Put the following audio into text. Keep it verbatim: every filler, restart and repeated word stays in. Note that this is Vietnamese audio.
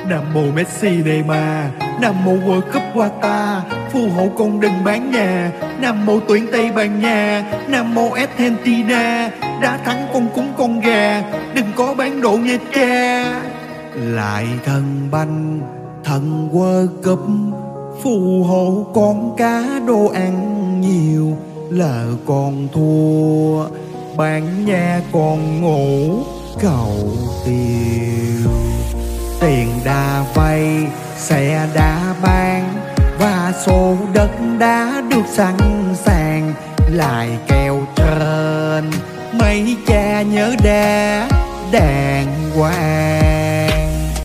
Nam mô Messi Neymar, Nam mô World Cup Qatar, phù hộ con đừng bán nhà. Nam mô tuyển Tây Ban Nha, Nam mô Argentina, đã thắng con cúng con gà, đừng có bán độ nha cha. Lại thần banh, thần World Cup, phù hộ con cá đồ ăn nhiều, lỡ con thua bán nhà con ngủ cầu tiêu. Tiền đã vay, xe đã bán, và sổ đất đã được sẵn sàng. Lại kèo trên mấy cha nhớ đá đàng hoàng.